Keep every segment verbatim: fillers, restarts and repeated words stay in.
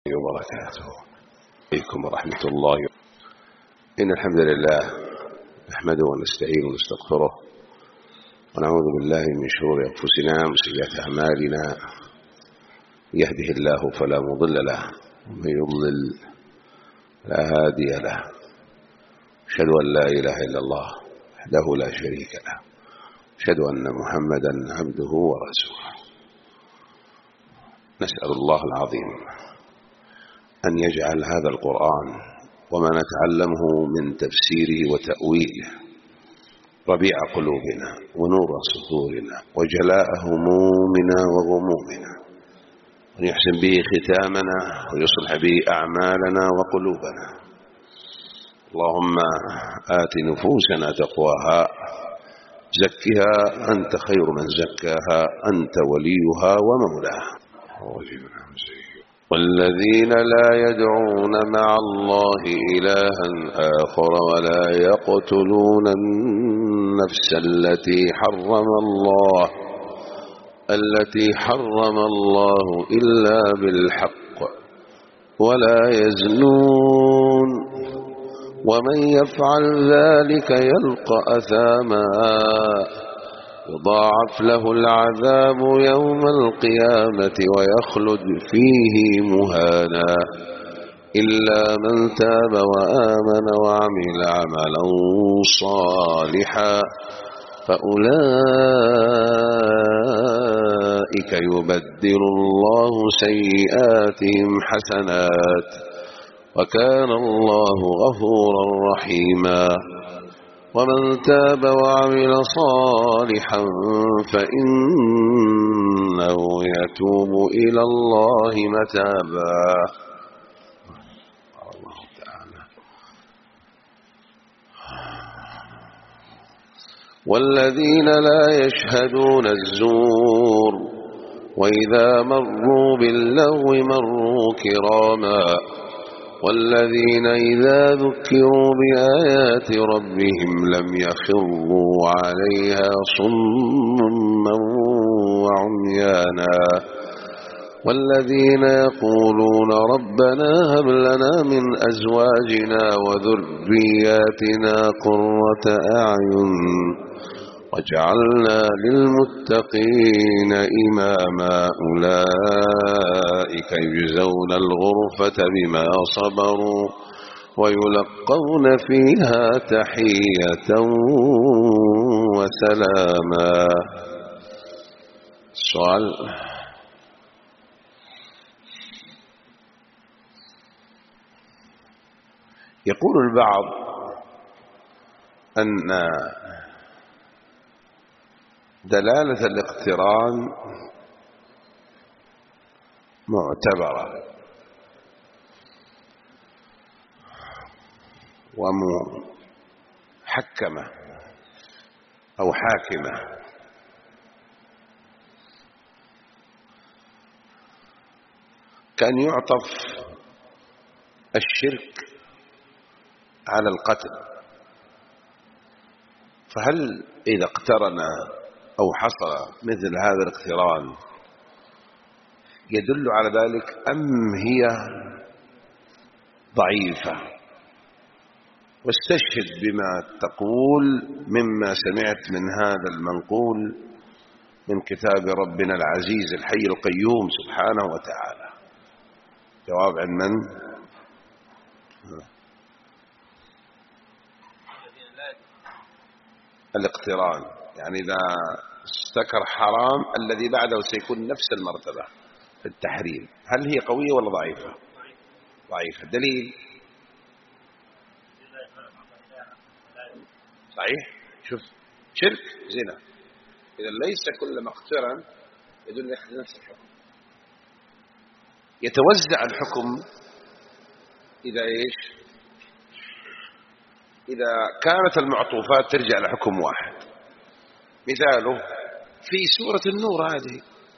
وبركاته. عليكم ورحمة الله. إن الحمد لله نحمده ونستعين ونستغفره ونعوذ بالله من شرور أنفسنا وسيئات أعمالنا. يهده الله فلا مضل له ومن يضلل لا هادي له. أشهد أن لا إله إلا الله وحده لا شريك له. أشهد أن محمدا عبده ورسوله. نسأل الله العظيم أن يجعل هذا القرآن وما نتعلمه من تفسيره وتأويله ربيع قلوبنا ونور صدورنا وجلاء همومنا وغمومنا، وأن يحسن به ختامنا ويصلح به أعمالنا وقلوبنا. اللهم آت نفوسنا تقواها زكها أنت خير من زكاها أنت وليها ومولاها. والذين لا يدعون مع الله إلها آخر ولا يقتلون النفس التي حرم الله التي حرم الله إلا بالحق ولا يزنون ومن يفعل ذلك يلقى أثاما يضاعف له العذاب يوم القيامة ويخلد فيه مهانا إلا من تاب وآمن وعمل عملا صالحا فأولئك يبدل الله سيئاتهم حسنات وكان الله غفورا رحيما. ومن تاب وعمل صالحا فإنه يتوب إلى الله متابا. الله تعالى. والذين لا يشهدون الزور وإذا مروا باللغو مروا كراما والذين إذا ذكروا بآيات ربهم لم يخروا عليها صما وعميانا والذين يقولون ربنا هب لنا من أزواجنا وذرياتنا قرة أعين واجعلنا للمتقين إماما أولئك يجزون الغرفة بما صبروا ويلقون فيها تحية وسلاما. السؤال: يقول البعض أن دلالة الاقتران معتبرة ومحكمة أو حاكمة، كأن يعطف الشرك على القتل. فهل إذا اقترن أو حصل مثل هذا الاقتران يدل على ذلك أم هي ضعيفة؟ واستشهد بما تقول مما سمعت من هذا المنقول من كتاب ربنا العزيز الحي القيوم سبحانه وتعالى. جواب عن من؟ الاقتران يعني إذا استكر حرام الذي بعده سيكون نفس المرتبة في التحريم. هل هي قوية ولا ضعيفة؟ ضعيفة. دليل؟ صحيح. شوف، شرك زنا، إذا ليس كل ما اقترن يدل على نفس الحكم. يتوزع الحكم إذا إيش؟ إذا كانت المعطوفات ترجع لحكم واحد. مثاله في سورة النور، هذه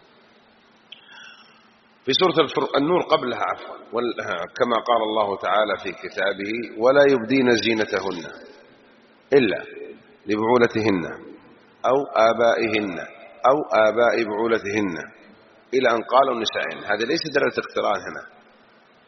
في سورة النور قبلها عفوا كما قال الله تعالى في كتابه: ولا يبدين زينتهن إلا لبعولتهن أو آبائهن أو آباء بعولتهن إلى أن قالوا النسائهن. هذا ليس دلالة اقتران هنا،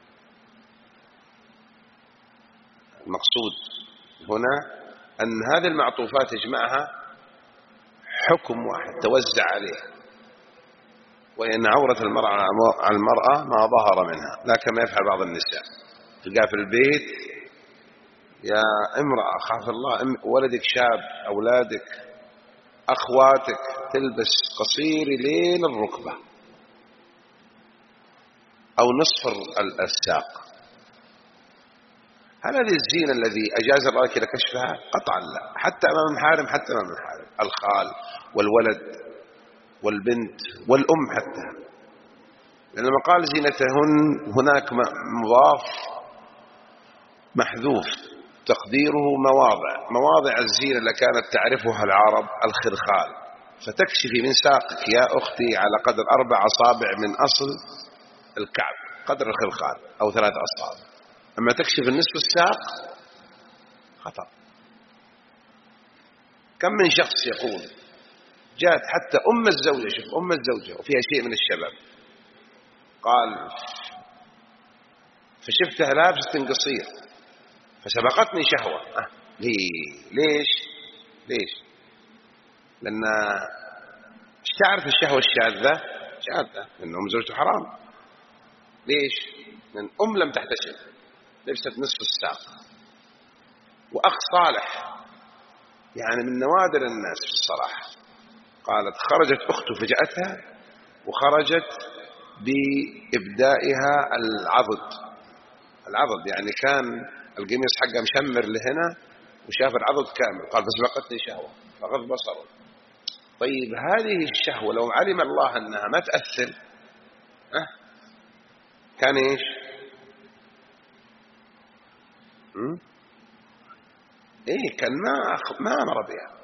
المقصود هنا أن هذه المعطوفات يجمعها حكم واحد توزع عليه، وإن عورة المرأة على المرأة ما ظهر منها، لا كما يفعل بعض النساء تلقى في البيت يا امرأة خاف الله ولدك شاب أولادك أخواتك تلبس قصير لين الركبة أو نصف الساق. هل هذه الزينة الذي أجاز الله كده كشفها؟ قطعا لا، حتى أمام المحارم، حتى أمام المحارم الخال والولد والبنت والأم حتى، لأنما قال زينتهن هناك مضاف محذوف تقديره مواضع مواضع الزينة اللي كانت تعرفها العرب الخرخال، فتكشفي من ساقك يا أختي على قدر أربع أصابع من أصل الكعب قدر الخرخال أو ثلاث أصابع، أما تكشف النصف الساق خطأ. كم من شخص يقول جاءت حتى أم الزوجة، شوف أم الزوجة وفيها شيء من الشباب، قال فشفتها لابسة قصير فسبقتني شهوة. أه ليه؟ ليش ليش لأن تعرف الشهوة الشاذة شاذة لأن أم زوجته حرام. ليش؟ لأن أم لم تحتشم لبست نصف الساق. وأخ صالح يعني من نوادر الناس في الصراحة، قالت خرجت أخته فجأتها وخرجت بإبدائها العضد. العضد يعني كان القميص حقها مشمر لهنا وشاف العضد كامل، قال فسبقتني شهوة فغض بصره. طيب هذه الشهوة لو علم الله أنها ما تأثر أه؟ كان إيش م? إيه كان ما ما أمر بها.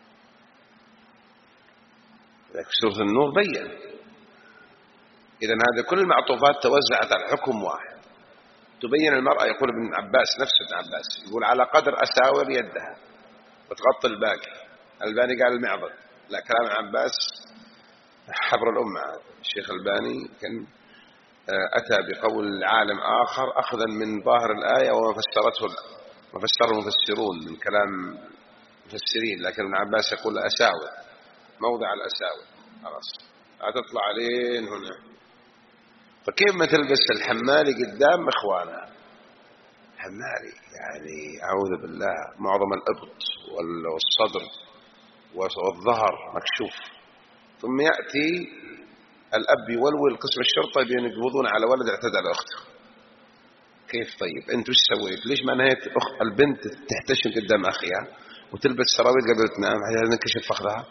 سورة النور بيّن. إذن هذه كل المعطوفات توزعت على حكم واحد تبين المرأة. يقول ابن عباس نفس ابن عباس يقول على قدر أساور يدها وتغطي الباقي. الباني قال المعضد، لا كلام ابن عباس حبر الأمة. الشيخ الباني كان أتى بقول عالم آخر أخذا من ظاهر الآية وما فسرته ما فسره المفسرون من كلام مفسرين، لكن ابن عباس يقول أساور موضع الأساور خلاص هتطلع عليه هنا. فكيف ما تلبس الحمالي قدام إخوانها؟ حمالي يعني أعوذ بالله معظم الإبط والصدر والظهر مكشوف، ثم يأتي الأب يولول قسم الشرطة يقبضون على ولد اعتدى على أخته. كيف طيب أنت وش سويت؟ ليش ما نهيت أخ البنت تحتشم قدام أخيها وتلبس سراويل قبل تنام هذا نكشف فخذها؟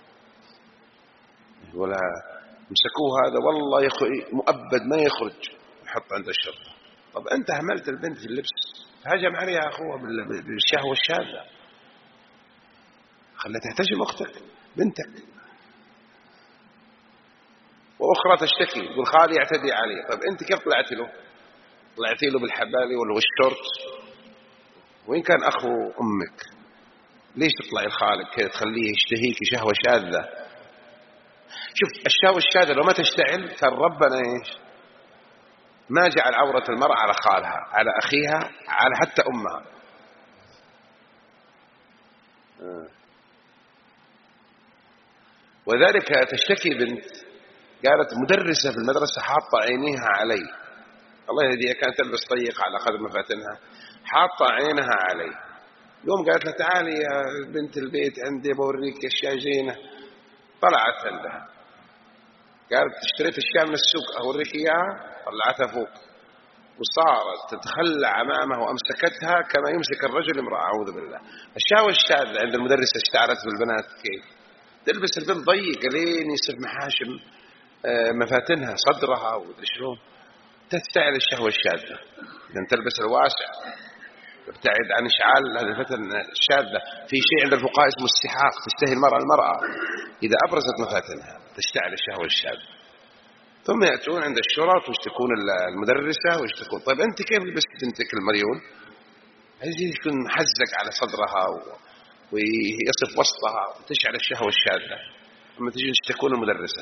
ولا مسكوه هذا والله يخ... مؤبد ما يخرج يحط عند الشرطة. طب أنت هملت البنت في اللبس هجم عليها أخوها بالشهوة الشاذة، خلها تحتشم أختك بنتك. وأخرى تشتكي تقول خالي يعتدي علي. طب أنت كيف طلعتي له؟ طلعتي له بالحبالي ولا والشورت؟ وين كان أخو أمك؟ ليش تطلعي لخالك كده تخليه يشتهيك شهوة شاذة؟ شوف الشهوة الشاذة لو ما تشتعل كان ربنا إيش ما جعل عورة المرأة على خالها على أخيها على حتى أمها. وذلك تشتكي بنت قالت مدرسة في المدرسة حاطة عينيها علي، الله يهديها كانت تلبس طيق على قدر مفاتنها حاطة عينها علي. يوم قالت لها تعالي يا بنت البيت عندي بوريك أشياء زينة. طلعت عندها قالت اشتريت أشياء من السوق أوريك إياها، طلعتها فوق وصارت تتخلع أمامه وأمسكتها كما يمسك الرجل امرأة أعوذ بالله. الشهوة الشاذة عند المدرسة اشتعلت بالبنات كيف تلبس البنت ضيق لين يصير محاشم مفاتنها صدرها ومدري شلون تستعل الشهوة الشاذة. إذا تلبس الواسع تبتعد عن إشعال هذه الفتن الشاذة. في شيء عند الفقهاء اسمه استحاق، تشتهي المرأة المرأة إذا أبرزت مفاتنها تشتعل الشهوة الشاذة. ثم يأتون عند الشرط ويشتكون المدرسة ويشتكون. طيب أنت كيف لبست بنتك المريول؟ عايز يكون محزق على صدرها ويصف وسطها وتشعل الشهوة الشاذة، لما تجي تشتكون المدرسة.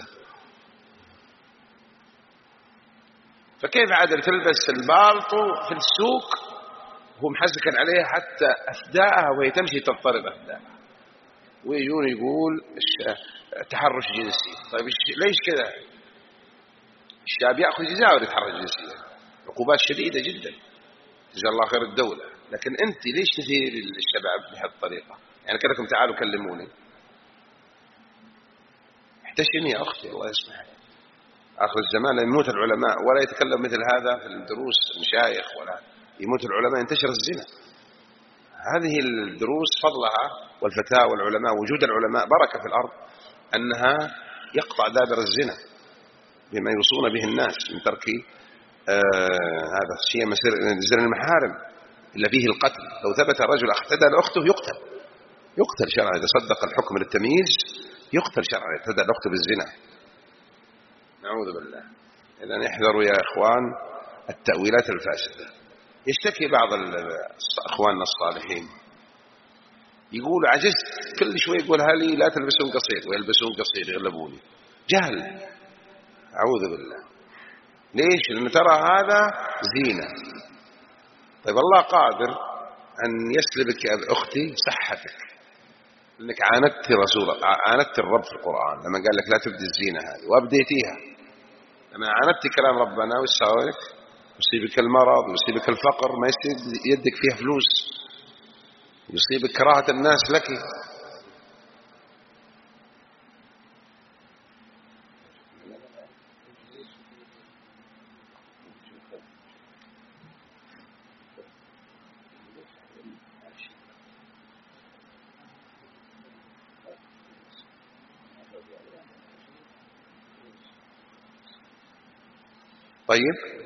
فكيف عادل تلبس البالطو في السوق هو محزكا عليها حتى أفداءها وهي تمشي تضطرب أفداءها، ويجون يقول تحرش جنسي. طيب ليش كذا؟ الشاب يأخذ جزاء ويتحرش جنسيا، عقوبات شديدة جدا جزا الله خير الدولة. لكن أنت ليش تثير الشباب بهذه الطريقة؟ يعني كذلكم تعالوا كلموني. احتشمي يا أختي الله يسمح. آخر الزمان يموت العلماء ولا يتكلم مثل هذا في الدروس المشايخ، ولا يموت العلماء ينتشر الزنا. هذه الدروس فضلها والفتاوى والعلماء، وجود العلماء بركة في الأرض، أنها يقطع دابر الزنا بما يوصون به الناس من ترك آه هذا الشيء مسير زنا المحارم إلا فيه القتل. لو ثبت الرجل اعتدى لأخته يقتل، يقتل شرعا. إذا صدق الحكم للتمييز يقتل شرعا اعتدى لأخته بالزنا. نعوذ بالله. إذن احذروا يا إخوان التأويلات الفاسدة. يشتكي بعض أخواننا الصالحين يقول عجزت، كل شوي يقولها لي لا تلبسون قصير، ويلبسون قصير يغلبوني. جهل، أعوذ بالله. ليش؟ لأن ترى هذا زينة. طيب الله قادر أن يسلبك يا أختي صحتك، لأنك عاندت رسول عاندت الرب في القرآن لما قال لك لا تبدي الزينة هذه وأبديتيها. لما عاندت كلام ربنا وش سوى لك؟ يصيبك المرض، يصيبك الفقر، ما يصيب يدك فيها فلوس، يصيبك كراهة الناس لك. طيب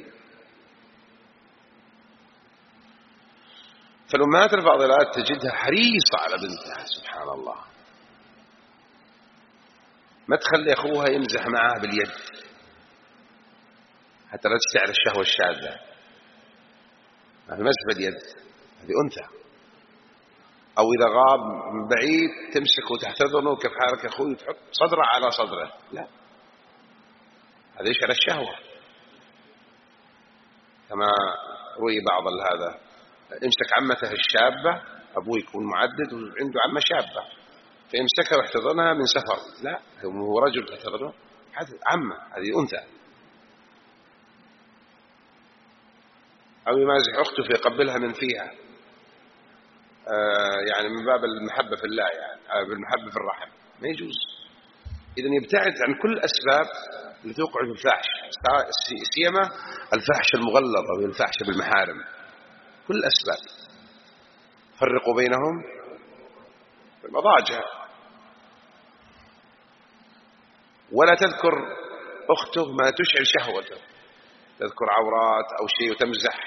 فالأمهات الفاضلات تجدها حريصة على بنتها سبحان الله، ما تخلي أخوها يمزح معها باليد حتى لا تشتعل الشهوة الشاذة. هذا مسح باليد، هذه أنثى. أو إذا غاب من بعيد تمسكه وتحتضنه كيف حالك يا أخوي، تحط صدره على صدره، لا، هذا يشعل الشهوة. كما روي بعض هذا امسك عمته الشابة، أبوه يكون معدد وعنده عمة شابة فيمسكها ويحتضنها من سفر، لا هو رجل تحتضنه عمة، هذه أنثى. أو يمازح أخته فيقبلها من فيها، آه يعني من باب المحبة في الله، يعني بالمحبة في الرحم، ما يجوز. إذن يبتعد عن كل أسباب اللي توقع في الفحش، سيما الفحش المغلظة والفحش بالمحارم، كل أسباب. فرقوا بينهم في المضاجع. ولا تذكر أخته ما تشعل شهوته، تذكر عورات أو شيء وتمزح،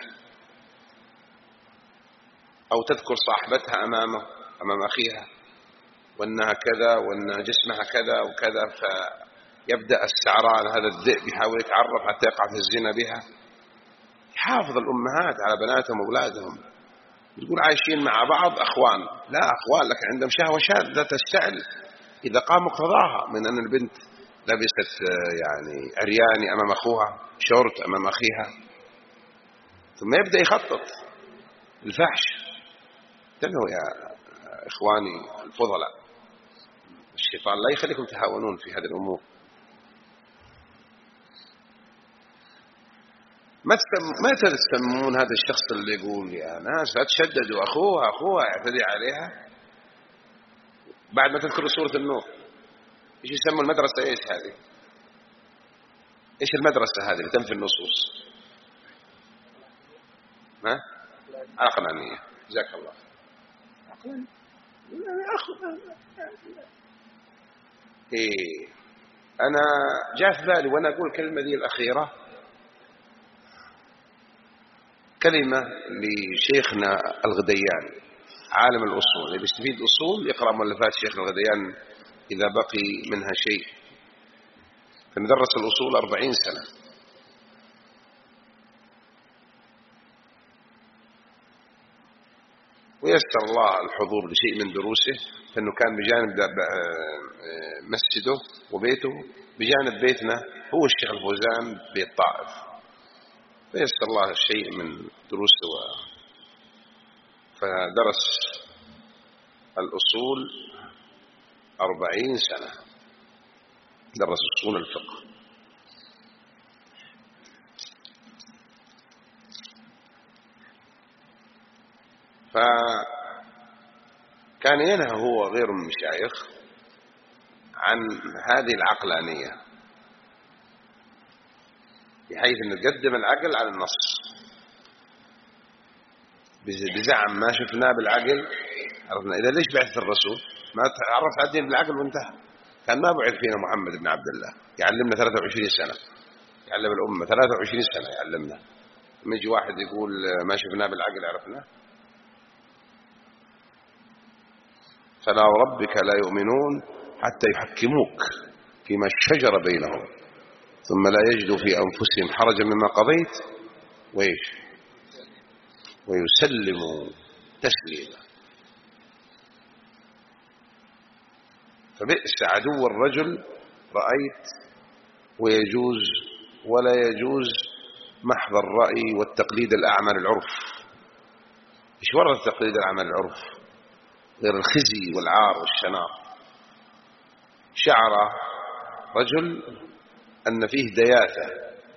أو تذكر صاحبتها أمامه أمام أخيها وأنها كذا وأن جسمها كذا وكذا، فيبدأ السعران هذا الذئب يحاول يتعرف حتى يقع في الزنا بها. يحافظ الأمهات على بناتهم وأولادهم، يقول عايشين مع بعض أخوان، لا أخوان لكن عندهم شهوة شاذة تشتعل إذا قام مقتضاها من أن البنت لبست يعني عرياني أمام أخوها، شورت أمام أخيها، ثم يبدأ يخطط الفحش. انتبهوا يا إخواني الفضلاء، الشيطان لا يخليكم تهاونون في هذه الأمور. ما ما تسمون هذا الشخص اللي يقول يا ناس لا تشددوا أخوها أخوها يعتدي عليها، بعد ما تذكروا سورة النور إيش يسموا المدرسة؟ إيش هذه؟ إيش المدرسة هذه اللي تنفي النصوص؟ ما عقلانية. جزاك الله. عقلانية. إيه أنا جاء في بالي وأنا أقول الكلمة دي الأخيرة كلمة لشيخنا الغديان عالم الأصول، اللي بيستفيد أصول يقرأ مؤلفات شيخنا الغديان إذا بقي منها شيء. فندرس الأصول أربعين سنة، ويسر الله الحضور لشيء من دروسه، فإنه كان بجانب مسجده وبيته بجانب بيتنا هو الشيخ الفوزان بيت طائف، فيسر الله الشيء من دروسه فدرس الأصول أربعين سنة، درس أصول الفقه. فكان ينهى هو غير المشايخ عن هذه العقلانية، بحيث أن تقدم العقل على النص، بزعم ما شفناه بالعقل عرفنا. إذا ليش بعث الرسول؟ ما تعرف على الدين بالعقل وانتهى. كان ما بعث فينا محمد بن عبد الله يعلمنا ثلاثة وعشرين سنة، يعلم الأمة ثلاثة وعشرين سنة يعلمنا. لما يجي واحد يقول ما شفناه بالعقل عرفناه. فلا وربك لا يؤمنون حتى يحكموك فيما شجر بينهم ثم لا يجدوا في أنفسهم حرجا مما قضيت وإيش ويسلموا تسليما. فبئس عدو الرجل رأيت ويجوز ولا يجوز محض الرأي والتقليد الأعمى للعرف. إيش ورد التقليد الأعمى للعرف غير الخزي والعار والشنار؟ شعر رجل أن فيه دياثة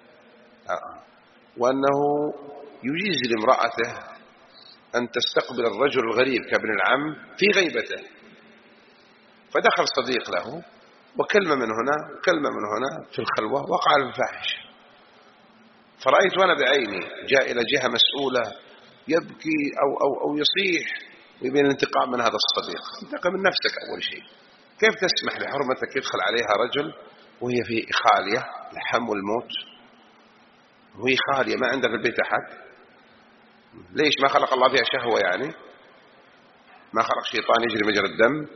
وأنه يجيز لامرأته أن تستقبل الرجل الغريب كابن العم في غيبته، فدخل صديق له وكلمة من هنا وكلمة من هنا في الخلوة وقع الفاحش. فرأيت وأنا بعيني جاء إلى جهة مسؤولة يبكي أو, أو, أو يصيح ويبين الانتقام من هذا الصديق. انتقم من نفسك أول شيء. كيف تسمح لحرمتك يدخل عليها رجل وهي في خالية الحم والموت، وهي خالية ما عندها في البيت أحد؟ ليش ما خلق الله فيها شهوة؟ يعني ما خلق شيطان يجري مجرى الدم؟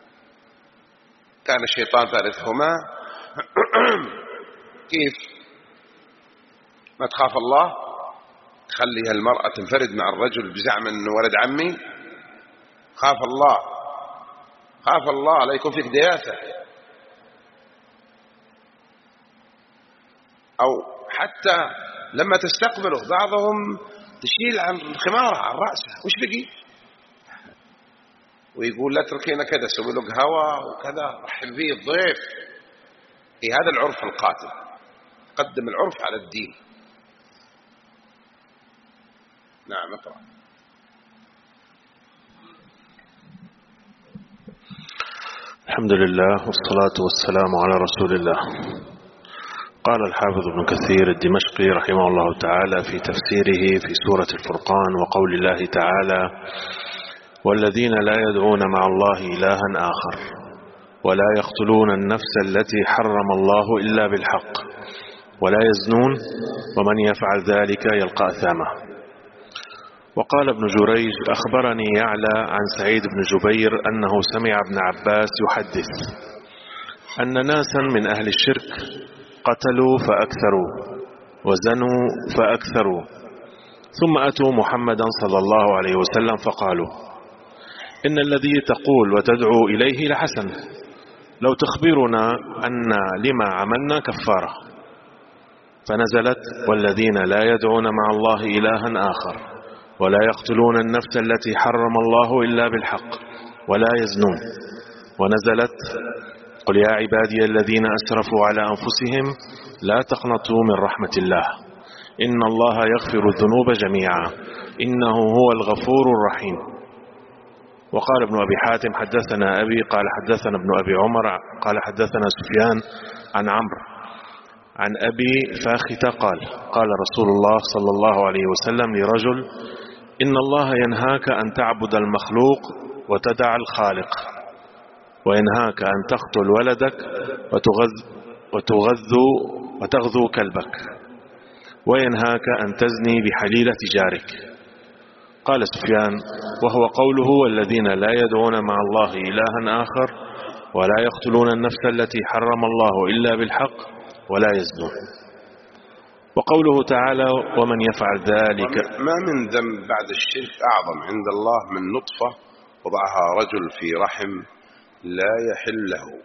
كان الشيطان ثالثهما. كيف ما تخاف الله تخليها المرأة تنفرد مع الرجل بزعم أنه ولد عمي؟ خاف الله، خاف الله لا يكون فيك دياثة. أو حتى لما تستقبله بعضهم تشيل عن خمارها عن رأسه، وش بقي؟ ويقول لا تركينا كذا، سوي له قهوة وكذا، رحب فيه الضيف. إيه هذا العرف القاتل، قدم العرف على الدين. نعم اقرأ. الحمد لله والصلاة والسلام على رسول الله. قال الحافظ ابن كثير الدمشقي رحمه الله تعالى في تفسيره في سورة الفرقان وقول الله تعالى: والذين لا يدعون مع الله إلها آخر ولا يقتلون النفس التي حرم الله إلا بالحق ولا يزنون ومن يفعل ذلك يلقى أثاما. وقال ابن جريج: أخبرني يعلى عن سعيد بن جبير أنه سمع ابن عباس يحدث أن ناسا من أهل الشرك قتلوا فأكثروا وزنوا فأكثروا، ثم أتوا محمدا صلى الله عليه وسلم فقالوا: إن الذي تقول وتدعو إليه لحسن، لو تخبرنا أن لما عملنا كفارة. فنزلت: والذين لا يدعون مع الله إلها آخر ولا يقتلون النفس التي حرم الله إلا بالحق ولا يزنون. ونزلت: قل يا عبادي الذين أسرفوا على أنفسهم لا تقنطوا من رحمة الله إن الله يغفر الذنوب جميعا إنه هو الغفور الرحيم. وقال ابن أبي حاتم: حدثنا أبي قال حدثنا ابن أبي عمر قال حدثنا سفيان عن عمرو عن أبي فاختة قال: قال رسول الله صلى الله عليه وسلم لرجل: إن الله ينهاك أن تعبد المخلوق وتدع الخالق، وينهاك أن تقتل ولدك وتغذ وتغذو وتغذو كلبك، وينهاك أن تزني بحليلة جارك. قال سفيان: وهو قوله: والذين لا يدعون مع الله إلها آخر ولا يقتلون النفس التي حرم الله إلا بالحق ولا يزنون. وقوله تعالى: ومن يفعل ذلك. ما من ذنب بعد الشرك أعظم عند الله من نطفة وضعها رجل في رحم لا يحل له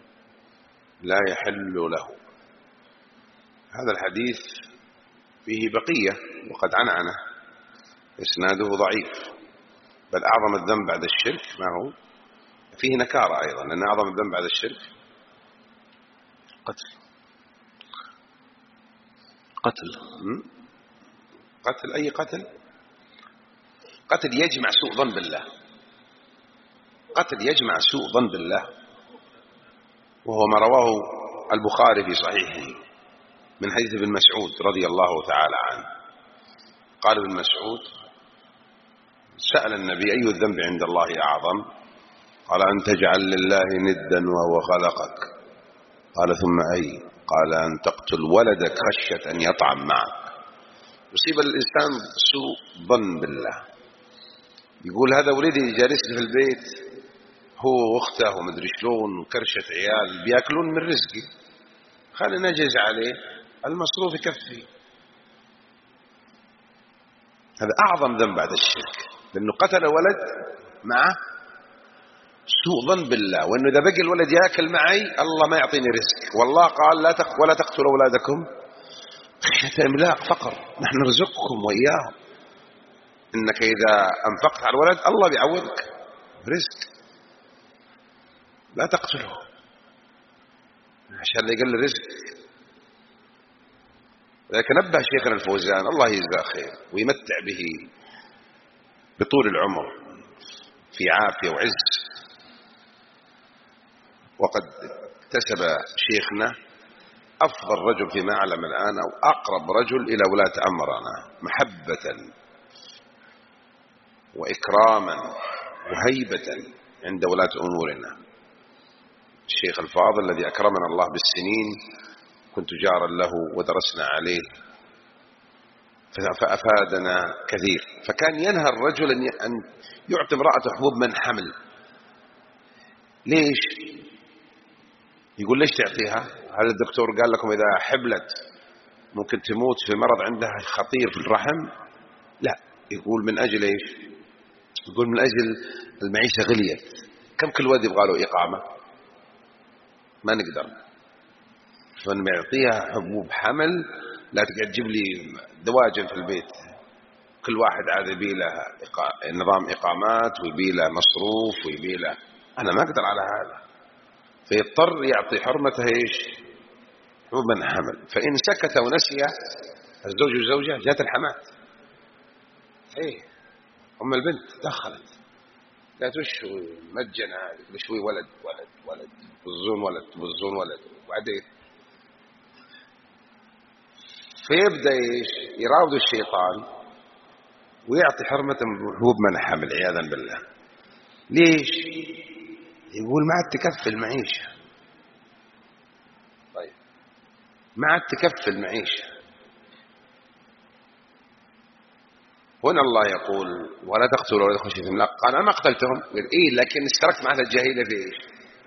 لا يحل له. هذا الحديث فيه بقية وقد عنعنه، إسناده ضعيف، بل أعظم الذنب بعد الشرك ما هو؟ فيه نكارة أيضا، لأن أعظم الذنب بعد الشرك قتل قتل قتل أي قتل؟ قتل يجمع سوء ظن بالله، قتل يجمع سوء ظن بالله، وهو ما رواه البخاري في صحيحه من حديث ابن مسعود رضي الله تعالى عنه. قال ابن مسعود: سأل النبي: أي الذنب عند الله أعظم؟ قال: أن تجعل لله ندا وهو خلقك. قال: ثم أي؟ قال: أن تقتل ولدك خشية أن يطعم معك. يصيب الإنسان سوء ظن بالله، يقول هذا ولدي جالسني في البيت هو واخته ومدري شلون وكرشة عيال بياكلون من رزقي، خلينا نجز عليه المصروف يكفي. هذا أعظم ذنب بعد الشرك، لأنه قتل ولد معه سوء ظن بالله، وأنه إذا بقي الولد يأكل معي الله ما يعطيني رزق. والله قال: لا تق... ولا تقتلوا أولادكم خشية إملاق، فقر، نحن نرزقكم وإياهم. إنك إذا أنفقت على الولد الله بيعوضك رزق، لا تقتله عشان لا يقل رزق. لكن نبه شيخنا الفوزان الله يجزاه خير ويمتع به بطول العمر في عافية وعز. وقد اكتسب شيخنا أفضل رجل فيما أعلم الآن، أو أقرب رجل إلى ولاة أمرنا محبة وإكراما وهيبة عند ولاة أمورنا، الشيخ الفاضل الذي أكرمنا الله بالسنين، كنت جارا له ودرسنا عليه فأفادنا كثير. فكان ينهى الرجل أن يعطي امرأته حبوب من حمل. ليش؟ يقول: ليش تعطيها؟ هل الدكتور قال لكم إذا حبلت ممكن تموت في مرض عندها خطير في الرحم؟ لا. يقول من أجل إيش؟ يقول من أجل المعيشة غليت، كم كل ولد يبغى له إقامة؟ ما نقدر، فنعطيها حبوب حمل. لا تقعد تجيب لي دواجن في البيت، كل واحد عاد يبي له نظام إقامات ويبي له مصروف ويبي له، أنا ما أقدر على هذا. فيضطر يعطي حرمته إيش؟ حبوب من حمل. فإن سكت ونسي الزوج والزوجة جات الحمات، إيه أم البنت دخلت، لا تشوي مجنة هذه، بشوي ولد ولد ولد بزون ولد بزون ولد. وبعدين فيبدأ إيش؟ يراود الشيطان ويعطي حرمة حبوب من حمل عياذا بالله. ليش؟ يقول ما عاد تكفي المعيشة. طيب ما عاد تكفي المعيشة. هنا الله يقول: ولا تقتلوا ولا خشية إملاق. قال: أنا ما قتلتهم. قال: إيه لكن اشتركت مع الجاهلية في إيش؟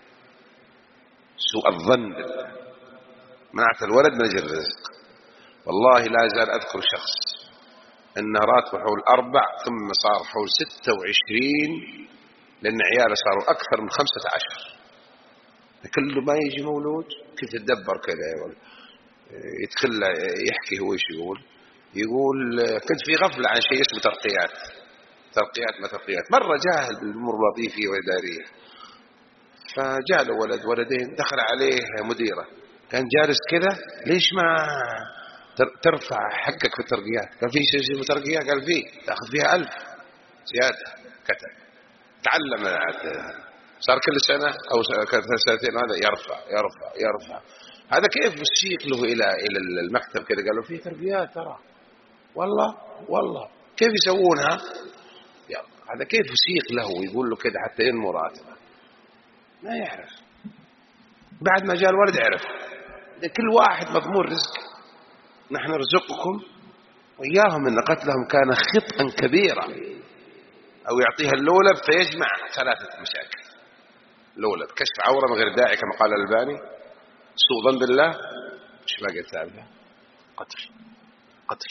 سوء الظن بالله، منعت الولد من أجل الرزق. والله لا زال أذكر شخص أن راتبه حول أربع ثم صار حول ستة وعشرين، لأن عياله صاروا أكثر من خمسة عشر. كل ما يجي مولود كيف يتدبر كذا، يدخل يحكي هو ايش يقول يقول كنت في غفلة عن شيء اسمه ترقيات ترقيات ما ترقيات. مرة جاهل بالأمور الوظيفية والإدارية، فجاء له ولد ولدين، دخل عليه مديرة، كان جالس كذا: ليش ما ترفع حقك في الترقيات؟ قال: في شيء اسمه ترقيات؟ قال: فيه، تأخذ فيها ألف زيادة. كتب تعلم، صار كل سنة أو سنتين هذا يرفع يرفع يرفع. هذا كيف بسيق له إلى إلى المكتب كذا، قالوا فيه ترقيات ترى، والله والله كيف يسوونها؟ يلا هذا كيف يسيق له ويقول له كذا حتى ينمو راتبه؟ ما يعرف. بعد ما جاء الولد عرف. كل واحد مضمون رزق، نحن نرزقكم وإياهم، إن قتلهم كان خطأ كبيرا. أو يعطيها اللولب فيجمع ثلاثة مشاكل: لولب، كشف عورة من غير داعي كما قال الألباني، سوء ظن بالله، مش باقي الثالثة؟ قتل قتل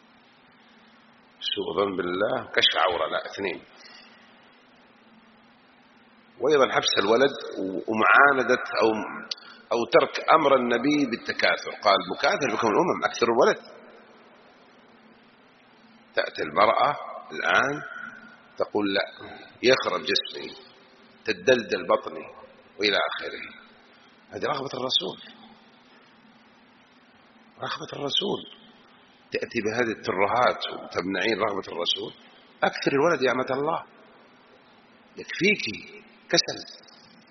سوء ظن بالله، كشف عورة، لا اثنين. وأيضا حبس الولد ومعاندة أو أو ترك أمر النبي بالتكاثر. قال: مكاثر بكم الأمم، أكثر الولد. تأتي المرأة الآن تقول لا يخرب جسمي، تدلدل بطني وإلى آخره. هذه رغبة الرسول، رغبة الرسول. تأتي بهذه الترهات وتمنعين رغبة الرسول. أكثر الولد يا أمة الله، يكفيك كسل.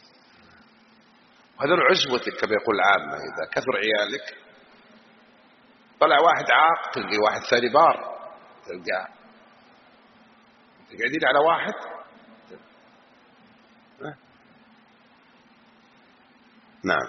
وهذول عزوتك كما يقول العامة. إذا كثر عيالك طلع واحد عاق تلقي واحد ثاني بار، تلقاه تقعدين على واحد. نعم.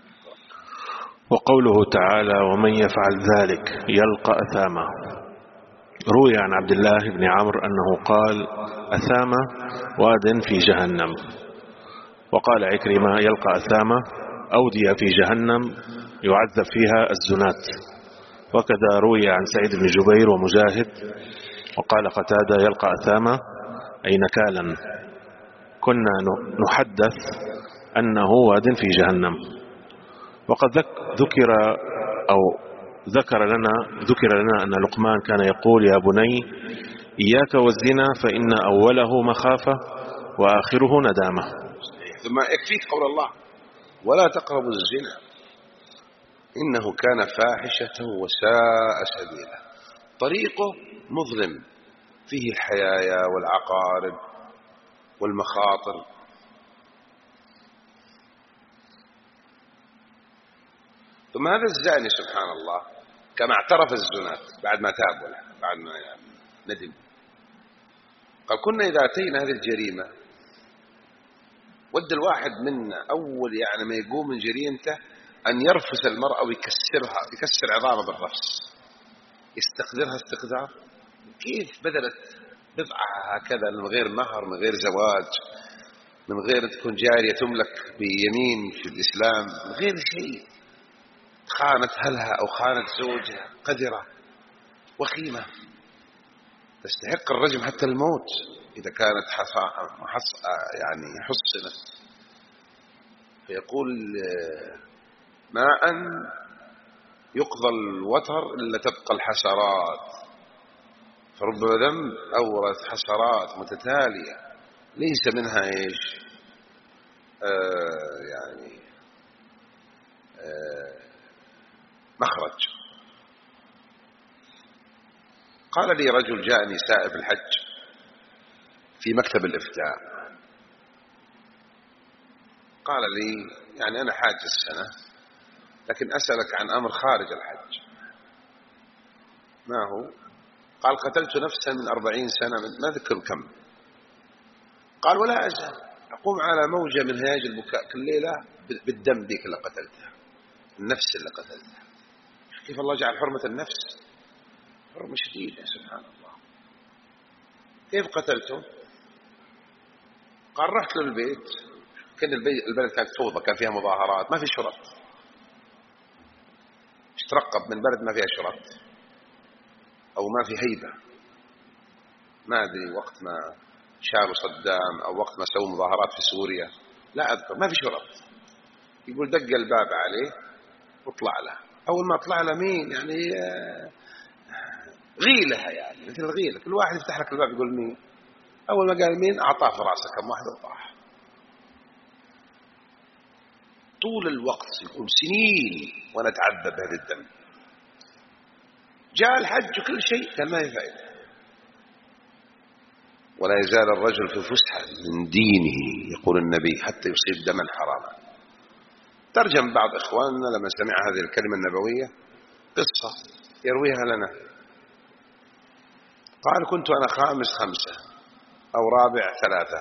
وقوله تعالى ومن يفعل ذلك يلقى أثاما. روي عن عبد الله بن عمرو أنه قال أثاما واد في جهنم. وقال عكرمة يلقى أثاما أودية في جهنم يعذب فيها الزنات. وكذا روي عن سعيد بن جبير ومجاهد. وقال قتادة يلقى أثاما أي نكالا كنا نحدث أنه واد في جهنم. وقد ذكر أو ذكر لنا ذكر لنا أن لقمان كان يقول يا بني إياك والزنا فإن أوله مخافة وآخره ندامة. ثم يكفيك قول الله ولا تقربوا الزنا إنه كان فاحشة وساء سبيلا. طريقه مظلم فيه الحيايا والعقارب والمخاطر. ثم هذا الزاني سبحان الله كما اعترف الزنات بعد ما تاب ولا بعد ما يعني ندم، قال كنا إذا أتينا هذه الجريمة ود الواحد منا أول يعني ما يقوم من جريمته أن يرفس المرأة ويكسرها، يكسر عظامها بالرفس، يستقدرها استقدار. كيف بذلت بضعها هكذا من غير مهر، من غير زواج، من غير تكون جارية تملك بيمين في الإسلام، من غير شيء، خانت أهلها أو خانت زوجها، قذرة وخيمة تستحق الرجم حتى الموت إذا كانت حص يعني حصنت. فيقول ماء يقضى الوتر إلا تبقى الحسرات، فرب ذنب أورث حسرات متتالية ليس منها إيش آه يعني آه مخرج. قال لي رجل جاءني سائل في الحج في مكتب الإفتاء، قال لي يعني أنا حاج السنة لكن أسألك عن أمر خارج الحج. ما هو؟ قال قتلت نفسا من أربعين سنة من ما ذكر كم. قال ولا أزال أقوم على موجة من هياج البكاء كل ليلة بالدم ذيك اللي قتلتها، النفس اللي قتلتها. كيف الله جعل حرمة النفس حرمة شديدة سبحان الله. كيف قتلته؟ قال رحت له البيت، كان البلد كانت فوضى، كان فيها مظاهرات، ما في شرط، اشترقب من بلد ما فيها شرط أو ما في هيبة. ما أدري وقت ما شالوا صدام أو وقت ما سووا مظاهرات في سوريا، لا أذكر، ما في شرط. يقول دق الباب عليه وطلع له. أول ما طلع له مين يعني غيلها، يعني مثل الغيلة، كل واحد يفتح لك الباب يقول مين. أول ما قال مين أعطاه في رأسه كم واحد وطاح. طول الوقت يقول سنين وأنا أتعذب بهذا الدم. جاء الحج وكل شيء كان ما يفعل. ولا يزال الرجل في فسحة من دينه يقول النبي حتى يصيب دما حراما. ترجم بعض إخواننا لما سمع هذه الكلمة النبوية قصة يرويها لنا. قال كنت أنا خامس خمسة أو رابع ثلاثة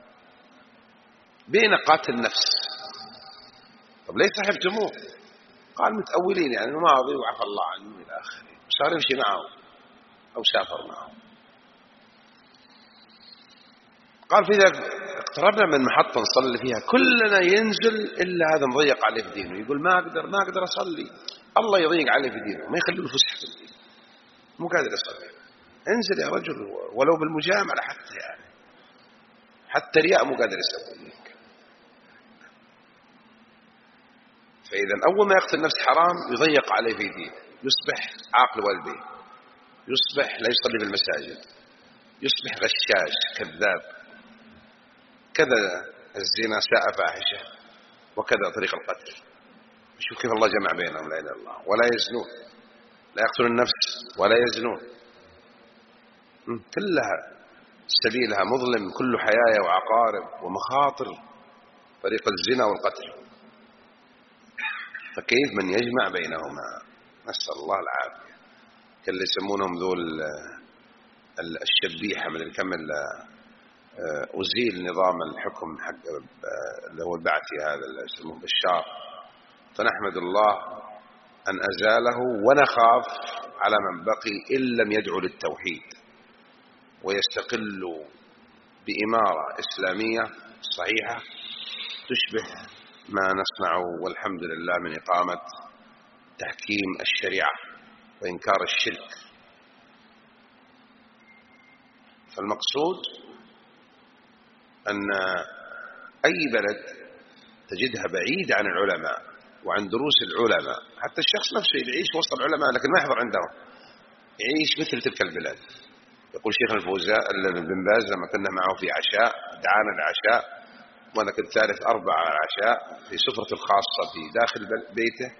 بين قاتل نفس. طب ليس صاحبتموه؟ قال متأولين يعني ماضي وعفى الله عنه إلى آخره، صار يمشي معه أو سافر معه. قال فإذا اقتربنا من محطة نصلي فيها كلنا ينزل إلا هذا مضيق عليه في دينه، يقول ما أقدر ما أقدر أصلي، الله يضيق عليه في دينه ما يخليه الفسح في الدين، مو قادر يصلي. انزل يا رجل ولو بالمجاملة حتى يعني حتى رياء مو قادر يسوي لك. فإذا أول ما يقتل نفس حرام يضيق عليه في دينه، يصبح عاقل والديه، يصبح لا يصلي في المساجد، يصبح غشاش كذاب. كذا الزنا ساء فاحشة، وكذا طريق القتل. شوف كيف الله جمع بينهم، لا إله إلا الله. ولا يزنون، لا يقتلون النفس ولا يزنون، كلها سبيلها مظلم، كل حيايا وعقارب ومخاطر طريق الزنا والقتل. فكيف من يجمع بينهما؟ نسأل الله العافية. كاللي يسمونهم ذول الشبيحة، من كم أزيل نظام الحكم حق اللي هو البعثي هذا اللي يسموه بشار، فنحمد الله أن أزاله، ونخاف على من بقي إن لم يدعو للتوحيد ويستقل بإمارة إسلامية صحيحة تشبه ما نصنع والحمد لله من إقامة تحكيم الشريعة وإنكار الشرك. فالمقصود أن أي بلد تجدها بعيد عن العلماء وعن دروس العلماء، حتى الشخص نفسه يعيش وسط العلماء لكن ما يحضر عندهم، يعيش مثل تلك البلاد. يقول شيخ الفوزاء بن باز لما كنا معه في عشاء، دعانا العشاء وأنا كنت ثالث أربعة على العشاء في سفرة الخاصة في داخل بيته،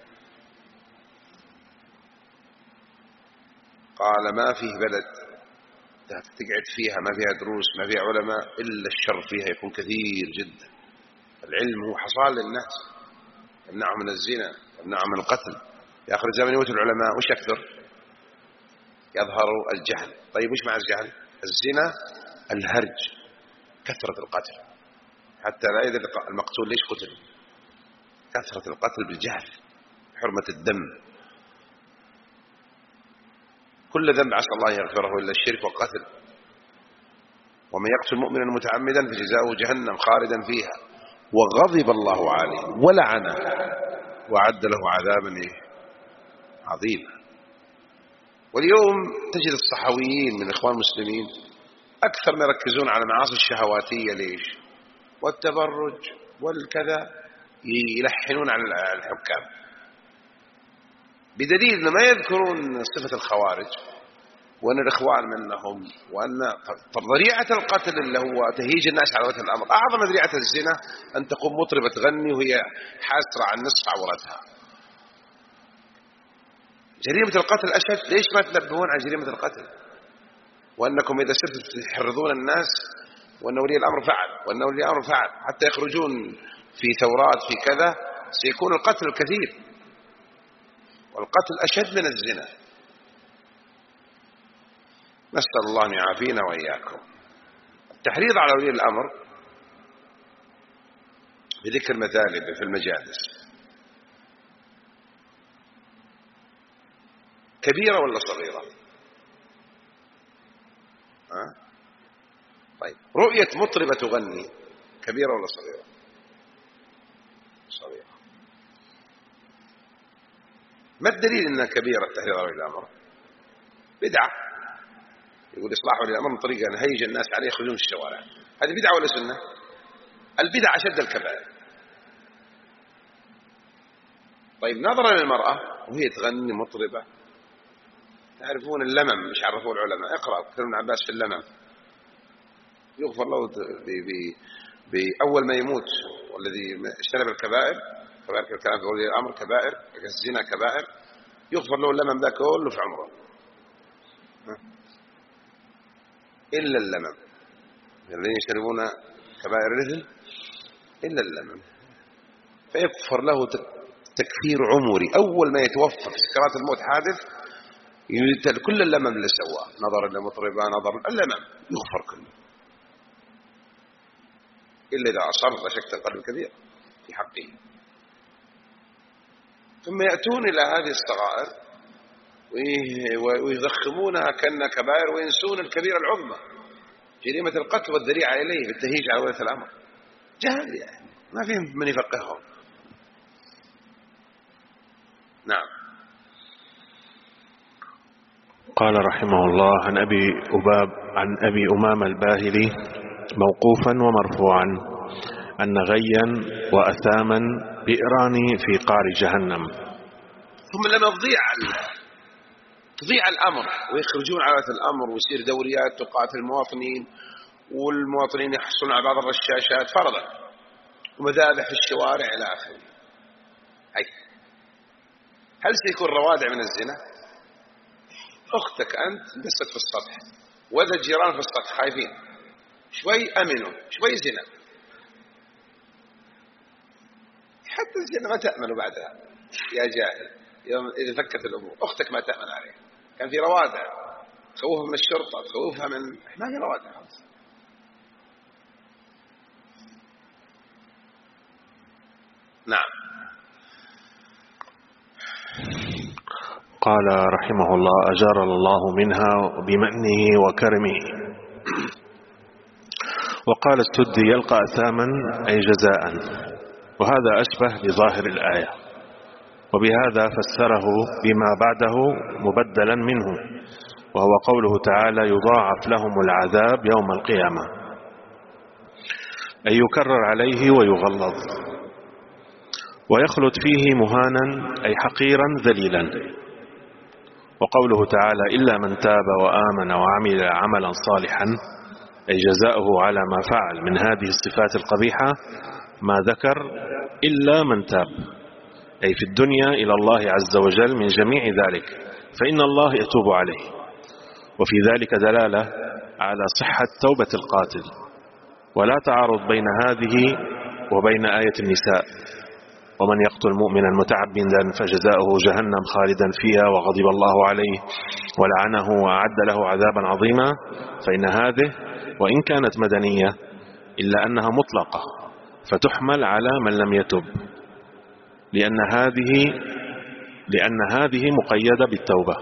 قال ما فيه بلد تقعد فيها ما فيها دروس ما فيها علماء إلا الشر فيها يكون كثير جدا. العلم هو حصال للناس، يمنعهم من الزنا، يمنعهم من القتل. في آخر الزمن يموت العلماء، وش أكثر؟ يظهر الجهل. طيب وش مع الجهل؟ الزنا، الهرج، كثرة القتل، حتى لا يدري المقتول ليش قتل. كثرة القتل بالجهل، حرمة الدم. كل ذنب عسى الله يغفره إلا الشرك والقتل. ومن يقتل مؤمنا متعمدا فجزاؤه جهنم خالدا فيها وغضب الله عليه ولعنه وأعد له عذابا عظيما. واليوم تجد الصحويين من الإخوان المسلمين أكثر ما يركزون على معاصي الشهواتية. ليش؟ والتبرج والكذا، يلحنون على الحكام بدليل أنه ما يذكرون صفة الخوارج وأن الإخوان منهم، وأن ذريعة القتل اللي هو تهيج الناس على وجه الأمر أعظم ذريعة الزنا أن تقوم مطربة تغني وهي حاسرة عن نصف عورتها. جريمة القتل أشد. ليش ما تنبهون عن جريمة القتل؟ وأنكم إذا صرتوا تحرضون الناس وأن ولي الأمر فعل وأن ولي الأمر فعل حتى يخرجون في ثورات في كذا، سيكون القتل الكثير، والقتل أشد من الزنا. نسأل الله أن يعافينا وإياكم. التحريض على ولي الأمر بذكر مثالب في المجالس كبيرة ولا صغيرة؟ ها؟ طيب رؤية مطربة تغني كبيرة ولا صغيرة؟ صغيرة. ما الدليل أنها كبيرة التحريض على ولي الأمر؟ بدعة. يقول إصلاح ولي الأمر من طريقة أن هيج الناس عليه يخرجون في الشوارع. هذه بدعة ولا سنة؟ البدعة أشد الكبائر. طيب نظرا للمرأة وهي تغني مطربة، تعرفون اللمم مش عرفوه العلماء، اقرأ كتاب ابن عباس في اللمم، يغفر له بأول ما يموت والذي اجتنب الكبائر، كبائر الكلام في ولي الأمر كبائر، الزنا كبائر، يغفر له اللمم ذا كله في عمره إلا اللمم. الذين يجتنبون كبائر الإثم إلا اللمم، فيغفر له تكفير عمري. أول ما يتوفى في سكرات الموت حادث يتل كل اللمم اللي سواه، نظر إلى مطربة، نظر اللمم يغفر كله، إلا إذا أصر شكت القلب كبير في حقه. ثم يأتون إلى هذه الصغائر ويضخمونها كأنها كبائر وينسون الكبيرة العظمى، جريمة القتل والذريعة إليه بالتهيج على ولاة الأمر. جهل يعني ما فيهم من يفقههم. نعم. قال رحمه الله عن أبي أباب عن أبي أمامة الباهلي موقوفا ومرفوعا أن غيا وأثاما بئران في قار جهنم. ثم لما تضيع تضيع الأمر ويخرجون على الأمر ويصير دوريات تقاتل المواطنين، والمواطنين يحصلون على بعض الرشاشات فرضا ومذابح في الشوارع إلى آخره. هاي هل سيكون روادع من الزنا؟ أختك أنت دست في السطح وذا الجيران في السطح خايفين، شوي أمنوا شوي زنا، حتى الزنا ما تأمنوا بعدها يا جاهل. يوم إذا فكت الأمور أختك ما تأمن عليها. كان في روادع تخوفها من الشرطة، تخوفها من ما في روادع خالص. نعم. قال رحمه الله: أجار الله منها بمنه وكرمه. وقال السدي: يلقى أثاما أي جزاء، وهذا أشبه بظاهر الآية، وبهذا فسره بما بعده مبدلا منه، وهو قوله تعالى: يضاعف لهم العذاب يوم القيامة، أي يكرر عليه ويغلظ ويخلد فيه مهانا أي حقيرا ذليلا. وقوله تعالى: إلا من تاب وآمن وعمل عملا صالحا، أي جزاؤه على ما فعل من هذه الصفات القبيحة ما ذكر إلا من تاب، أي في الدنيا إلى الله عز وجل من جميع ذلك، فإن الله يتوب عليه. وفي ذلك دلالة على صحة توبة القاتل، ولا تعارض بين هذه وبين آية النساء: ومن يقتل مؤمنا متعمدا فجزاؤه جهنم خالدا فيها وغضب الله عليه ولعنه وأعد له عذابا عظيما. فإن هذه وإن كانت مدنية إلا أنها مطلقة، فتحمل على من لم يتب، لأن هذه لأن هذه مقيدة بالتوبة.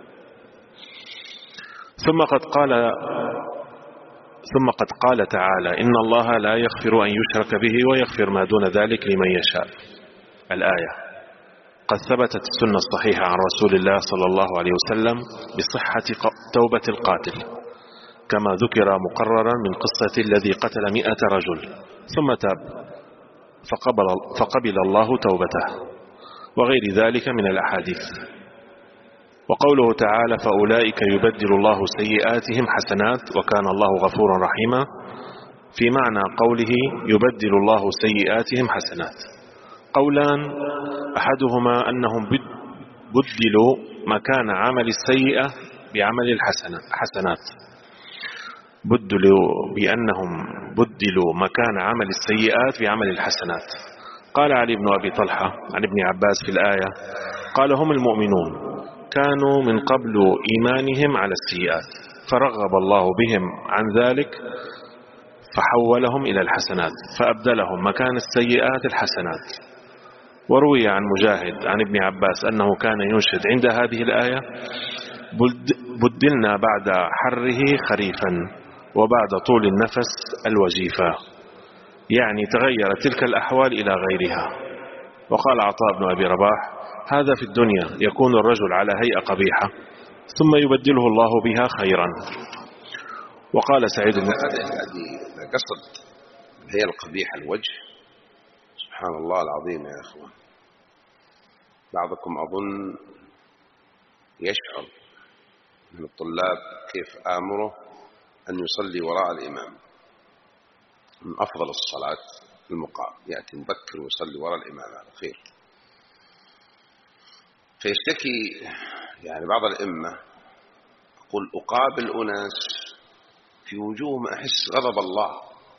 ثم قد قال ثم قد قال تعالى: إن الله لا يغفر أن يشرك به ويغفر ما دون ذلك لمن يشاء. الآية قد ثبتت السنة الصحيحة عن رسول الله صلى الله عليه وسلم بصحة توبة القاتل، كما ذكر مقررا من قصة الذي قتل مئة رجل ثم تاب فقبل, فقبل الله توبته، وغير ذلك من الأحاديث. وقوله تعالى: فأولئك يبدل الله سيئاتهم حسنات وكان الله غفورا رحيما، في معنى قوله يبدل الله سيئاتهم حسنات قولان: أحدهما أنهم بدلوا مكان عمل السيئة بعمل الحسنات، بدلوا بأنهم بدلوا مكان عمل السيئات بعمل الحسنات. قال علي بن أبي طلحة عن ابن عباس في الآية: قال: هم المؤمنون كانوا من قبل إيمانهم على السيئات، فرغب الله بهم عن ذلك فحولهم إلى الحسنات، فأبدلهم مكان السيئات الحسنات. وروي عن مجاهد عن ابن عباس أنه كان ينشد عند هذه الآية: بدلنا بعد حره خريفا وبعد طول النفس الوجيفة، يعني تغيرت تلك الأحوال إلى غيرها. وقال عطاء بن أبي رباح: هذا في الدنيا يكون الرجل على هيئة قبيحة ثم يبدله الله بها خيرا. وقال سعيد بن هذه قصد هي القبيحة الوجه. سبحان الله العظيم يا أخوان، بعضكم أظن يشعر من الطلاب كيف آمره أن يصلي وراء الإمام، من أفضل الصلاة المقام، يأتي مبكر ويصلي وراء الإمام على خير. فيشتكي يعني بعض الأئمة، أقول أقابل أناس في وجوههم أحس غضب الله،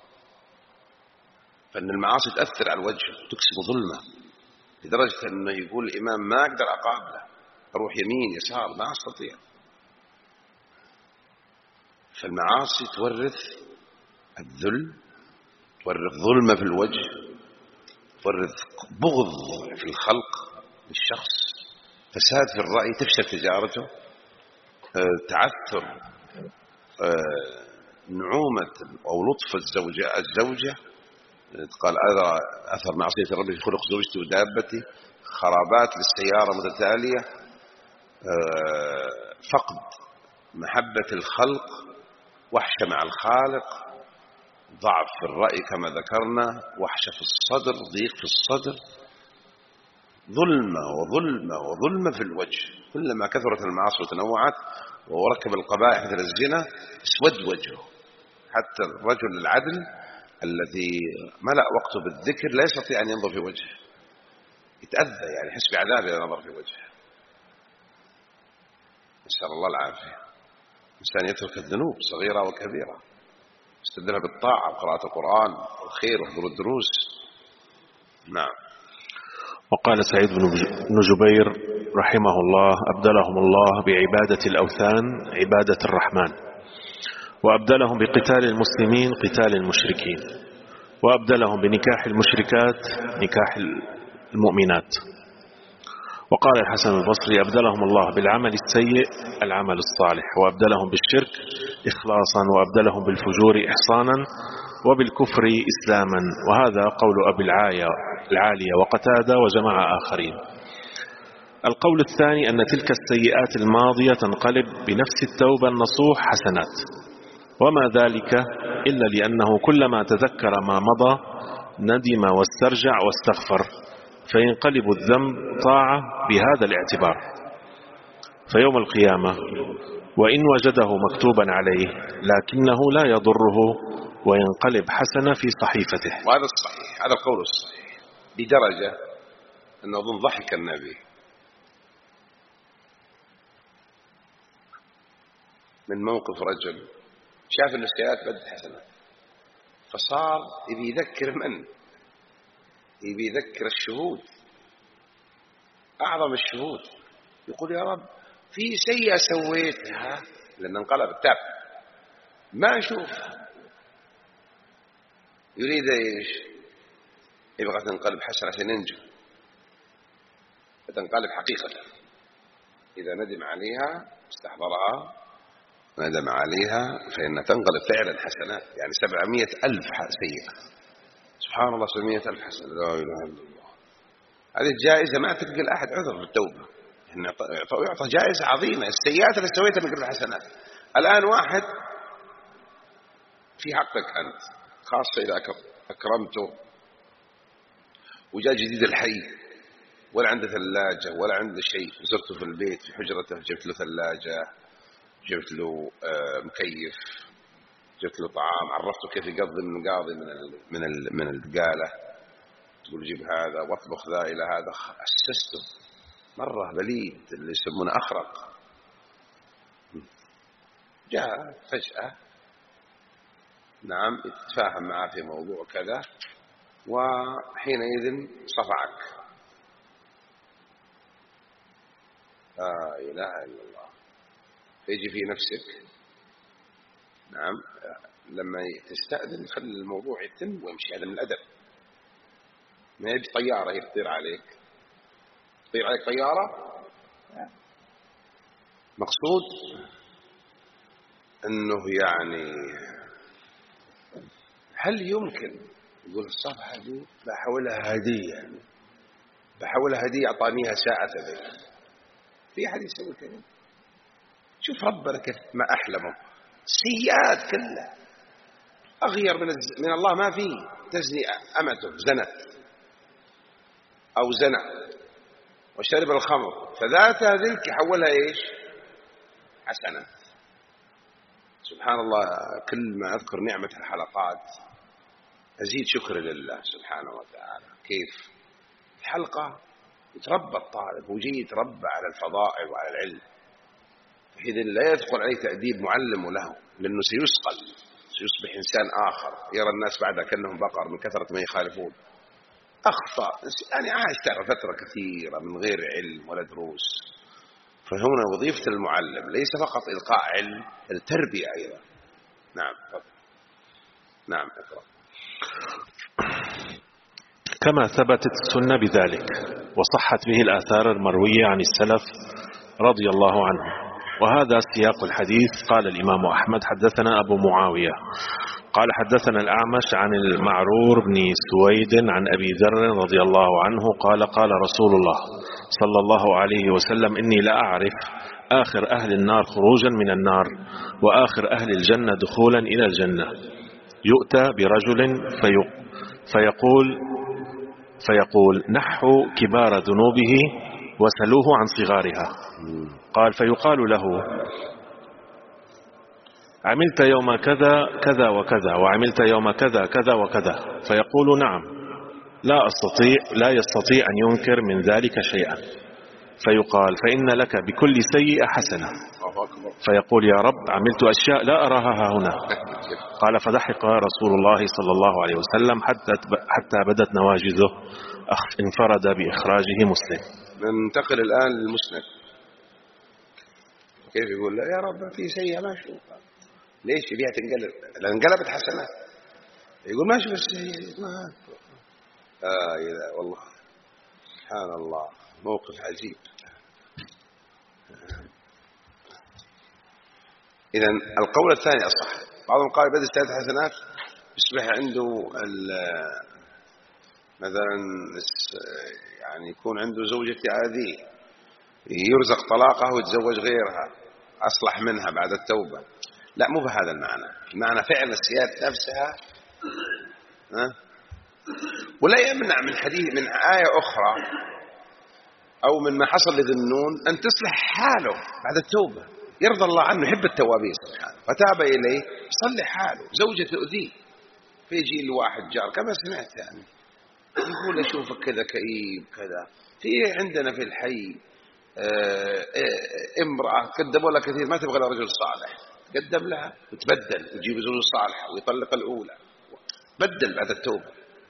فإن المعاصي تأثر على الوجه وتكسب ظلمة، لدرجة أنه يقول الإمام ما أقدر أقابله، أروح يمين يسار ما أستطيع. فالمعاصي تورث الذل، تورث ظلمة في الوجه، تورث بغض في الخلق للشخص، فساد في الرأي، تفشل تجارته، تعثر نعومة أو لطف الزوجة الزوجة قال هذا أثر معصية الرب في خلق زوجتي ودابتي، خرابات للسيارة متتالية، فقد محبة الخلق، وحشة مع الخالق، ضعف في الرأي كما ذكرنا، وحشة في الصدر، ضيق في الصدر، ظلمة وظلمة وظلمة في الوجه. كلما كثرت المعاصي وتنوعت وركب القبائح مثل الزنا اسود وجهه. حتى الرجل العدل الذي ملأ وقته بالذكر لا يستطيع أن ينظر في وجهه، يتأذى يعني يحس بعذاب إذا نظر في وجهه. نسأل الله العافية. الإنسان يترك الذنوب صغيرة وكبيرة، يستبدلها بالطاعة وقراءة القرآن والخير وحضور الدروس. نعم. وقال سعيد بن جبير رحمه الله: أبدلهم الله بعبادة الأوثان عبادة الرحمن، وأبدلهم بقتال المسلمين قتال المشركين، وأبدلهم بنكاح المشركات نكاح المؤمنات. وقال الحسن البصري: أبدلهم الله بالعمل السيء العمل الصالح، وأبدلهم بالشرك إخلاصا، وأبدلهم بالفجور إحصانا، وبالكفر إسلاما. وهذا قول أبي العالية وقتادة وجماعة آخرين. القول الثاني أن تلك السيئات الماضية تنقلب بنفس التوبة النصوح حسنات، وما ذلك إلا لأنه كلما تذكر ما مضى ندم واسترجع واستغفر، فينقلب الذنب طاعة بهذا الاعتبار. فيوم القيامة وإن وجده مكتوبا عليه لكنه لا يضره وينقلب حسنة في صحيفته. وهذا الصحيح، هذا القول الصحيح، بدرجة أنه أظن ضحك النبي من موقف رجل شاف أن السيئات بدت حسنة، فصار يبي يذكر من؟ يبي يذكر الشهود، أعظم الشهود، يقول يا رب في سيئة سويتها، لأن انقلب التاب ما أشوفها، يريد إيش؟ يبغى تنقلب حسنة عشان ينجو، فتنقلب حقيقة. إذا ندم عليها استحضرها ندم عليها فإن تنقلب فعلا حسنات. يعني سبعمائة ألف سيئة، سبحان الله، سبعمائة ألف حسنة، لا إله إلا الله. هذه الجائزة ما تلقى الأحد عذر بالتوبة، يعطى جائزة عظيمة. السيئات اللي سويتها من قبل الحسنات. الآن واحد في حقك أنت خاصة إذا أكرمته وجاء جديد الحي ولا عنده ثلاجة ولا عنده شيء، زرته في البيت في حجرته جبت له ثلاجة، جبت له مكيف، جبت له طعام، عرفته كيف يقضي من قاضي من من من البقالة، تقول جيب هذا واطبخ ذا إلى هذا، أسسته مرة بليد اللي يسمونه أخرق. جاء فجأة نعم يتفاهم معه في موضوع كذا، وحينئذ صفعك. لا إله إلا الله. يجي في نفسك نعم لما تستأذن خلي الموضوع يتم ويمشي. هذا من الأدب. ما يجي طيارة هي تطير عليك، تطير عليك طيارة، مقصود أنه يعني هل يمكن يقول الصفحة دي بحولها هدية، بحولها هدية أعطانيها ساعة ذلك. في أحد يسوي كذا؟ شوف ربنا كيف ما أحلمه. سيئات كلها أغير من, الز... من الله ما فيه. تزني أمته زنت أو زنى وشرب الخمر، فذات ذلك يحولها إيش؟ حسنة. سبحان الله. كل ما أذكر نعمة الحلقات أزيد شكر لله سبحانه وتعالى. كيف الحلقة يتربى الطالب ويجي يتربى على الفضائل وعلى العلم، حيث لا يدخل عليه تأديب معلم له، لأنه سيسقل، سيصبح إنسان آخر يرى الناس بعد كأنهم بقر من كثرة ما يخالفون. أخطأ يعني عاش فترة كثيرة من غير علم ولا دروس. فهنا وظيفة المعلم ليس فقط إلقاء علم، التربية أيضا. نعم فضل. نعم اقرأ. كما ثبتت السنة بذلك وصحت به الآثار المروية عن السلف رضي الله عنه. وهذا سياق الحديث. قال الإمام أحمد: حدثنا أبو معاوية قال حدثنا الأعمش عن المعرور بن سويد عن أبي ذر رضي الله عنه قال قال رسول الله صلى الله عليه وسلم: إني لا أعرف آخر أهل النار خروجا من النار وآخر أهل الجنة دخولا إلى الجنة. يؤتى برجل في فيقول فيقول نحوا كبار ذنوبه وسلوه عن صغارها. قال فيقال له عملت يوم كذا كذا وكذا وعملت يوم كذا كذا وكذا، فيقول نعم لا أستطيع لا يستطيع أن ينكر من ذلك شيئا. فيقال فإن لك بكل سيئة حسنة. فيقول يا رب عملت أشياء لا أراها هنا. قال فضحك رسول الله صلى الله عليه وسلم حتى حتى بدت نواجذه، انفرد بإخراجه مسلم. ننتقل الآن للمسند. كيف يقول لا يا رب في سيئة ما أشوفها، ليش فيها تنقلب؟ لأن انقلبت حسنات. يقول ما أشوف السيئة ما آه إذا والله سبحان الله موقف عجيب. إذا القول الثاني أصح. بعضهم قال بدل ثلاث حسنات يصبح عنده مثلا يعني يكون عنده زوجة عادية يرزق طلاقه ويتزوج غيرها أصلح منها بعد التوبة. لا مو بهذا المعنى. المعنى فعل السيئات نفسها ها؟ ولا يمنع من حديث من آية أخرى أو من ما حصل لذنون أن تصلح حاله بعد التوبة. يرضى الله عنه، يحب التوابين سبحانه، فتاب إليه يصلح حاله. زوجة تؤذيه فيجي الواحد جار كما سمعت يعني يقول أشوفك كذا كئيب كذا. في عندنا في الحي امرأة قدموا لها كثير ما تبغى لها رجل صالح، قدم لها وتبدل وتجيب زوج صالح ويطلق الأولى، بدل بعد التوبة.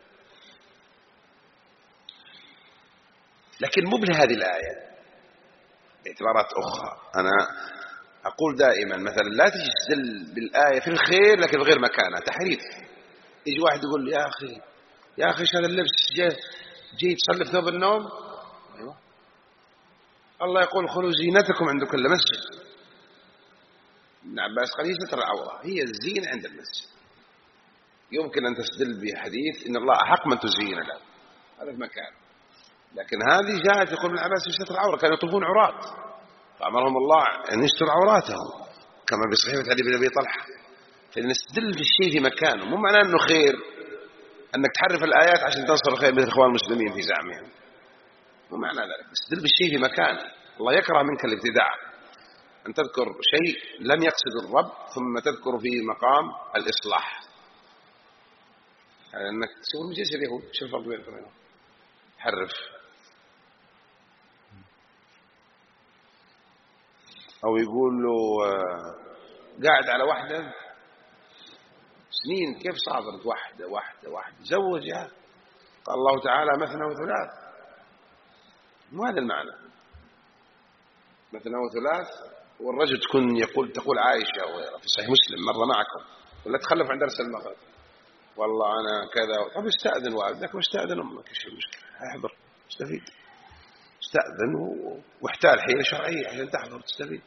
لكن مو بهذه الآية، باعتبارات أخرى. أنا أقول دائما مثلا لا تجدل بالآية في الخير لكن غير مكانها، تحريف. يجي واحد يقول لي يا أخي يا أخي هذا اللبس جاي جاي تصلي في ثوب النوم. أيوة. الله يقول خلوا زينتكم عند كل مسجد. ابن عباس قال هي ستر العورة، هي الزينة عند المسجد. يمكن أن تستدل بحديث إن الله أحق من تزين له، هذا في مكان. لكن هذه جاءت يقول ابن عباس ستر العورة، كانوا يطوفون عراة فأمرهم الله أن يستر عوراتهم كما بصحيفة علي بن أبي طلحة. فنستدل بالشيء في مكانه، مو معناه أنه خير أنك تحرف الآيات عشان تنصر الخير مثل إخوان المسلمين في زعمهم، مو معنى ذلك. استدل بالشيء في مكانه. الله يكره منك الابتداع، أن تذكر شيء لم يقصد الرب ثم تذكر في مقام الإصلاح. يعني أنك تسوي مجلس اليهود، شو الفرق بينهم؟ حرف أو يقول له قاعد على واحدة سنين كيف صابرت واحدة واحدة واحدة زوجها. قال الله تعالى مثنى وثلاث، مو هذا المعنى. مثنى وثلاث والرجل تكون يقول تقول عائشة في صحيح مسلم مرة معكم ولا تخلف عند درس المغرب والله أنا كذا. طب استأذن والدك واستأذن أمك، ايش المشكلة؟ احضر استفيد، استأذن واحتال حيلة شرعية عشان تحضر تستفيد.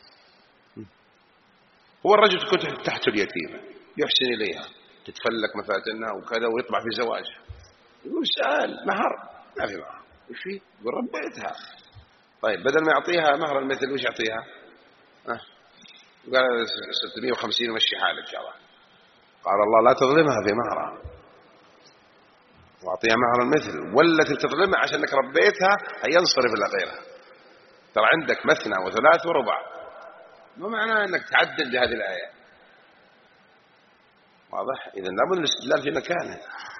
هو الرجل تكون تحت اليتيمة يحسن إليها تتفلك مفاتنها وكذا ويطبع في زواجها، يقول سأل مهر ما في مهر، وش فيه؟ يقول ربيتها. طيب بدل ما يعطيها مهر المثل وش يعطيها؟ أه؟ قال ستمائة وخمسين ومشي حالك يا الله. قال الله لا تظلمها في مهرها واعطيها مهر المثل، والتي تظلمها عشان انك ربيتها هينصرف الى غيرها. ترى عندك مثنى وثلاث وربع، ما معناه انك تعدل بهذه الايه. واضح؟ اذا لابد الاستدلال في مكانه.